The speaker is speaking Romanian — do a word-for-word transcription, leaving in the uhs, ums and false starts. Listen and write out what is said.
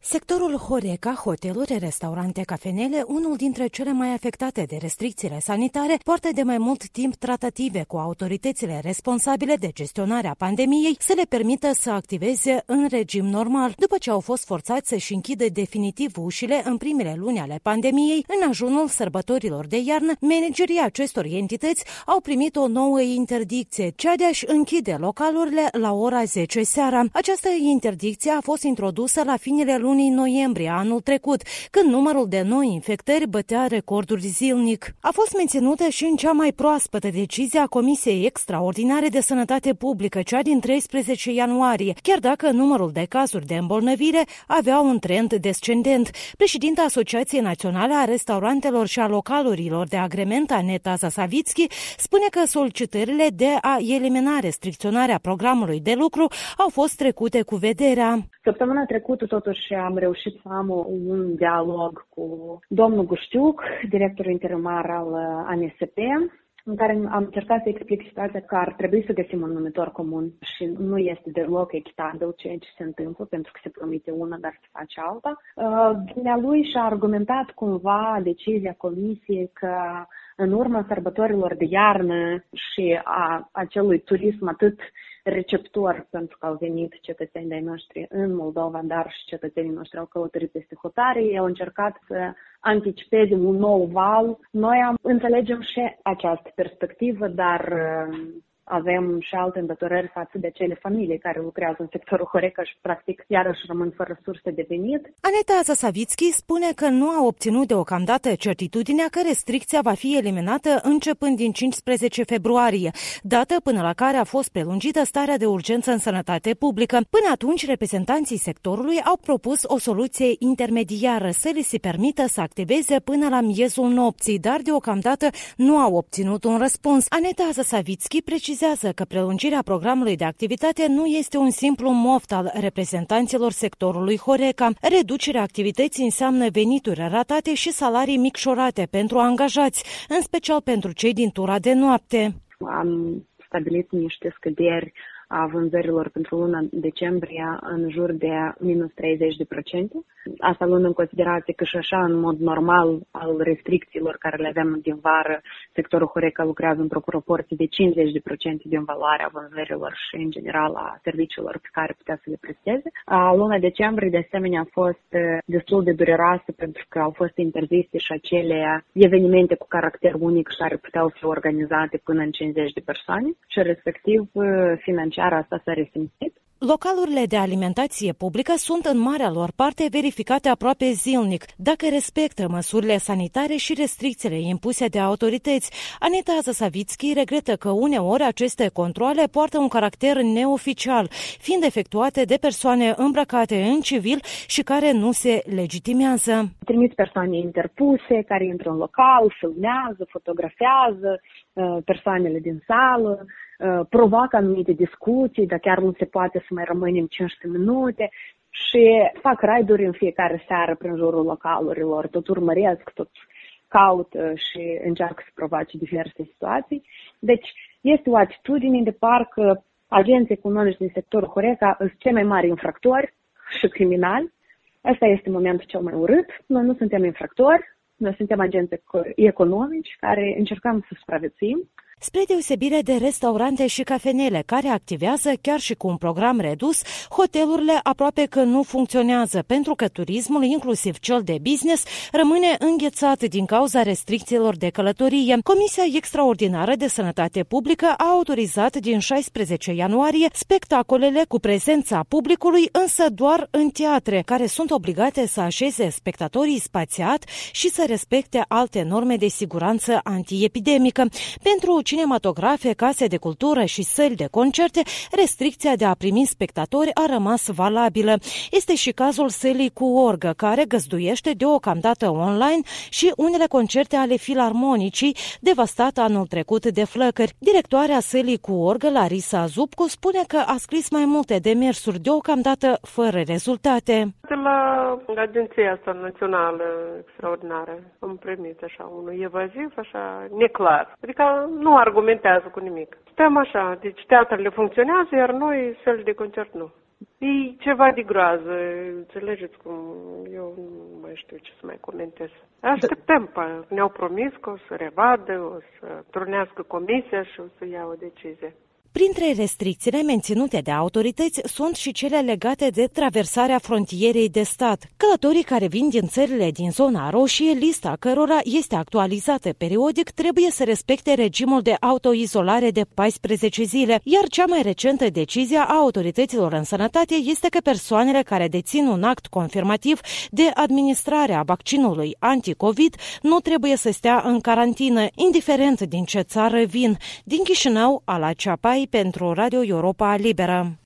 Sectorul Horeca, hoteluri, restaurante, cafenele, unul dintre cele mai afectate de restricțiile sanitare, poartă de mai mult timp tratative cu autoritățile responsabile de gestionarea pandemiei să le permită să activeze în regim normal, după ce au fost forțați să-și închidă definitiv ușile în primele luni ale pandemiei. În ajunul sărbătorilor de iarnă, managerii acestor entități au primit o nouă interdicție, cea de a-și închide localurile la ora zece seara. Această interdicție a fost introdusă la finele lunii noiembrie anul trecut, când numărul de noi infectări bătea recorduri zilnic. A fost menținută și în cea mai proaspătă decizie a Comisiei Extraordinare de Sănătate Publică, cea din treisprezece ianuarie, chiar dacă numărul de cazuri de îmbolnăvire avea un trend descendent. Președinta Asociației Naționale a Restaurantelor și a Localurilor de Agrement, Aneta Zasavitski, spune că solicitările de a elimina restricționarea programului de lucru au fost trecute cu vederea. Săptămâna trecută, totuși, am reușit să am un dialog cu domnul Guștiuc, directorul interimar al A N S P, în care am încercat să explic situația că ar trebui să găsim un numitor comun și nu este deloc echitabil ceea ce se întâmplă, pentru că se promite una, dar se face alta. Dumnealui și-a argumentat cumva decizia Comisiei că în urma sărbătorilor de iarnă și a acelui turism atât receptor, pentru că au venit cetățenii de-ai noștri în Moldova, dar și cetățenii noștri au călătorit peste hotare, ei au încercat să anticipeze un nou val. Noi am, înțelegem și această perspectivă, dar avem și alte îndatorări față de acele familii care lucrează în sectorul Horeca și, practic, iarăși rămân fără surse de venit. Aneta Zasavitski spune că nu a obținut deocamdată certitudinea că restricția va fi eliminată începând din cincisprezece februarie, dată până la care a fost prelungită starea de urgență în sănătate publică. Până atunci, reprezentanții sectorului au propus o soluție intermediară să li se permită să activeze până la miezul nopții, dar deocamdată nu au obținut un răspuns. Aneta Zasavitski precizează că prelungirea programului de activitate nu este un simplu moft al reprezentanților sectorului Horeca. Reducerea activității înseamnă venituri ratate și salarii micșorate pentru angajați, în special pentru cei din tura de noapte. Am stabilit niște scăderi a vânzărilor pentru luna decembrie în jur de minus treizeci de procente. Asta luând în considerație că și așa, în mod normal, al restricțiilor care le avem din vară, sectorul Horeca lucrează într-o proporție de cincizeci de procente din valoarea vânzărilor și, în general, a serviciilor pe care putea să le presteze. Luna decembrie, de asemenea, a fost destul de dureroasă pentru că au fost interzise și acele evenimente cu caracter unic care puteau fi organizate până în cincizeci de persoane și, respectiv, financiar asta s-a resimțit. Localurile de alimentație publică sunt în marea lor parte verificate aproape zilnic, dacă respectă măsurile sanitare și restricțiile impuse de autorități. Aneta Zasavitski regretă că uneori aceste controale poartă un caracter neoficial, fiind efectuate de persoane îmbrăcate în civil și care nu se legitimează. Trimit persoane interpuse care intră în local, filmează, fotografiază persoanele din sală, provoacă anumite discuții, dar chiar nu se poate să mai rămânem cincisprezece minute și fac raiduri în fiecare seară prin jurul localurilor, tot urmăresc, tot caută și încearcă să provoace diverse situații. Deci este o atitudine de parcă agenții economici din sectorul Horeca sunt cei mai mari infractori și criminali. Asta este momentul cel mai urât. Noi nu suntem infractori, noi suntem agenți economici care încercăm să supraviețuim. Spre deosebire de restaurante și cafenele care activează chiar și cu un program redus, hotelurile aproape că nu funcționează pentru că turismul, inclusiv cel de business, rămâne înghețat din cauza restricțiilor de călătorie. Comisia Extraordinară de Sănătate Publică a autorizat din șaisprezece ianuarie spectacolele cu prezența publicului, însă doar în teatre, care sunt obligate să așeze spectatorii spațiat și să respecte alte norme de siguranță antiepidemică. Pentru cinematografe, case de cultură și săli de concerte, restricția de a primi spectatori a rămas valabilă. Este și cazul sălii cu orgă, care găzduiește deocamdată online și unele concerte ale filarmonicii, devastate anul trecut de flăcări. Directoarea sălii cu orgă, Larisa Zubcu, spune că a scris mai multe demersuri, deocamdată fără rezultate. De la agenția asta națională extraordinară am primit așa unul evaziv, așa neclar. Adică nu argumentează cu nimic. Stăm așa, deci teatrele funcționează, iar noi, săli de concert, nu. E ceva de groază, înțelegeți cum eu nu mai știu ce să mai comentez. Așteptăm, ne-au promis că o să revadă, o să trunească comisia și o să ia o decizie. Printre restricțiile menținute de autorități sunt și cele legate de traversarea frontierei de stat. Călătorii care vin din țările din zona roșie, lista cărora este actualizată periodic, trebuie să respecte regimul de autoizolare de paisprezece zile, iar cea mai recentă decizie a autorităților în sănătate este că persoanele care dețin un act confirmativ de administrare a vaccinului anti-COVID nu trebuie să stea în carantină, indiferent din ce țară vin. Din Chișinău, Ala Ceapai pentru Radio Europa Liberă.